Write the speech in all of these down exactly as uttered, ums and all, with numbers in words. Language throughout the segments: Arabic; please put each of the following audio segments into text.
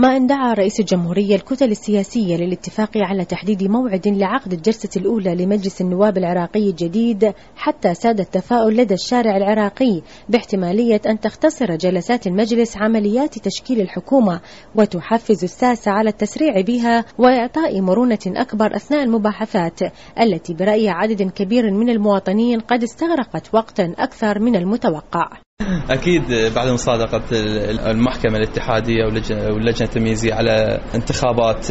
ما أن دعا رئيس الجمهورية الكتل السياسية للاتفاق على تحديد موعد لعقد الجلسة الأولى لمجلس النواب العراقي الجديد، حتى ساد التفاؤل لدى الشارع العراقي باحتمالية أن تختصر جلسات المجلس عمليات تشكيل الحكومة وتحفز الساسة على التسريع بها وإعطاء مرونة أكبر أثناء المباحثات التي برأي عدد كبير من المواطنين قد استغرقت وقتا أكثر من المتوقع. أكيد بعد مصادقة المحكمة الاتحادية واللجنة التمييزية على انتخابات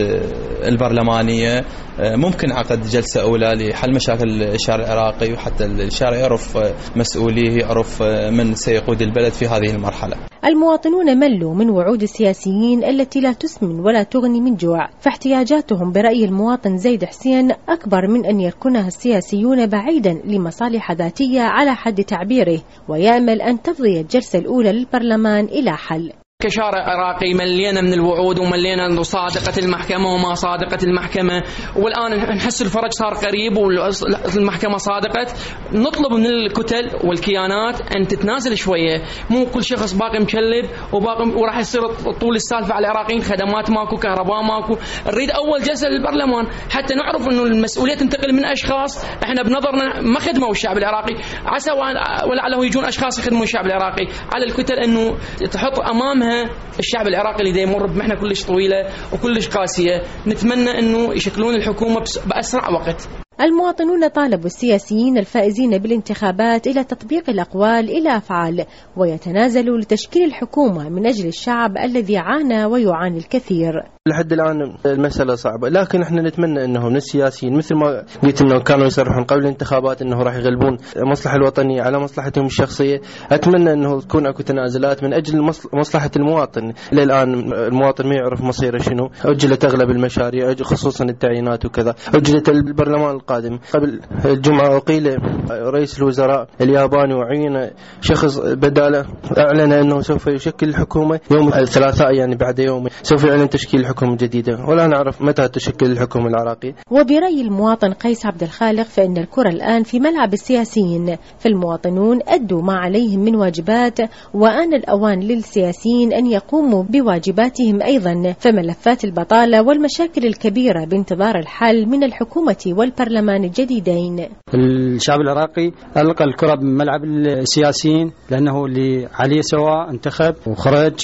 البرلمانية ممكن عقد جلسة أولى لحل مشاكل الشارع العراقي، وحتى الشارع يعرف مسؤوليه، يعرف من سيقود البلد في هذه المرحلة. المواطنون ملوا من وعود السياسيين التي لا تسمن ولا تغني من جوع، فاحتياجاتهم برأي المواطن زيد حسين أكبر من أن يركنها السياسيون بعيدا لمصالح ذاتية على حد تعبيره، ويأمل أن تفضي الجلسة الأولى للبرلمان إلى حل. كشارع عراقي ملينا من الوعود وملينا من صادقة المحكمة وما صادقة المحكمة، والآن نحس الفرج صار قريب والمحكمة صادقت. نطلب من الكتل والكيانات أن تتنازل شوية، مو كل شخص باقي مكلب وباقي وراح يصير طول السالفة على العراقيين، خدمات ماكو، كهرباء ماكو. نريد أول جلسة للبرلمان حتى نعرف إنه المسؤولية تنتقل من أشخاص إحنا بنظرنا ما خدموا الشعب العراقي، عسى ولعله يجون أشخاص يخدموا الشعب العراقي. على الكتل إنه تحط أمامها الشعب العراقي اللي يمر بمحنة كلش طويلة وكلش قاسية، نتمنى أنه يشكلون الحكومة بأسرع وقت. المواطنون طالبوا السياسيين الفائزين بالانتخابات إلى تطبيق الأقوال إلى أفعال، ويتنازلوا لتشكيل الحكومة من أجل الشعب الذي عانى ويعاني الكثير. لحد الآن المسألة صعبة، لكن احنا نتمنى أنه من السياسيين مثل ما قلت أنه كانوا يصرحون قبل الانتخابات أنه راح يغلبون المصلحة الوطنية على مصلحتهم الشخصية، أتمنى أنه تكون أكو تنازلات من أجل مصلحة المواطن. إلى الآن المواطن ما يعرف مصيره شنو، أجلت أغلب المشاريع خصوصا التعيينات وكذا، أجلت البرلمان القادم. قبل الجمعة وقيل رئيس الوزراء الياباني وعين شخص بداله، أعلن أنه سوف يشكل الحكومة يوم الثلاثاء، يعني بعد يوم سوف يعلن تشكيل حكومة جديدة، ولا نعرف متى تشكل الحكومة العراقية. وبرأي المواطن قيس عبد الخالق فإن الكرة الآن في ملعب السياسيين، فالمواطنون أدوا ما عليهم من واجبات، وآن الأوان للسياسيين أن يقوموا بواجباتهم أيضا، فملفات البطالة والمشاكل الكبيرة بانتظار الحل من الحكومة والبرلمان الجديدين. الشعب العراقي ألقى الكرة بملعب السياسيين لأنه اللي عليه سواء انتخب وخرج،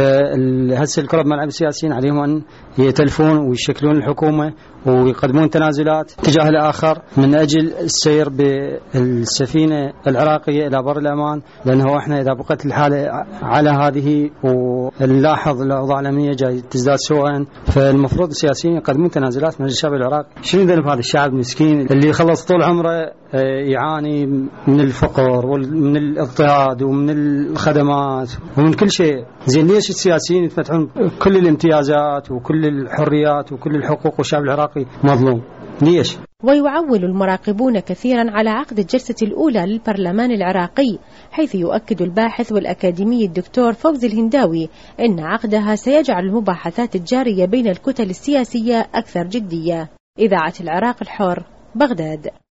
فهسه الكرة بملعب السياسيين عليهم أن يتلفون ويشكلون الحكومة ويقدمون تنازلات تجاه الآخر من أجل السير بالسفينة العراقية إلى بر الأمان، لأنه إحنا إذا بقت الحالة على هذه ونلاحظ الأوضاع الأمنية جاي تزداد سوءا، فالمفروض السياسيين يقدمون تنازلات من أجل الشعب العراقي. شنو ذنب هذا الشعب المسكين اللي خلص طول عمره يعاني من الفقر ومن الاضطهاد ومن الخدمات ومن كل شيء؟ زين ليش السياسيين يتمتعون كل الامتيازات وكل الحريات وكل الحقوق والشعب العراقي مظلوم؟ ليش؟ ويعول المراقبون كثيرا على عقد الجلسة الأولى للبرلمان العراقي، حيث يؤكد الباحث والأكاديمي الدكتور فوزي الهنداوي أن عقدها سيجعل المباحثات الجارية بين الكتل السياسية أكثر جدية. إذاعة العراق الحر، بغداد.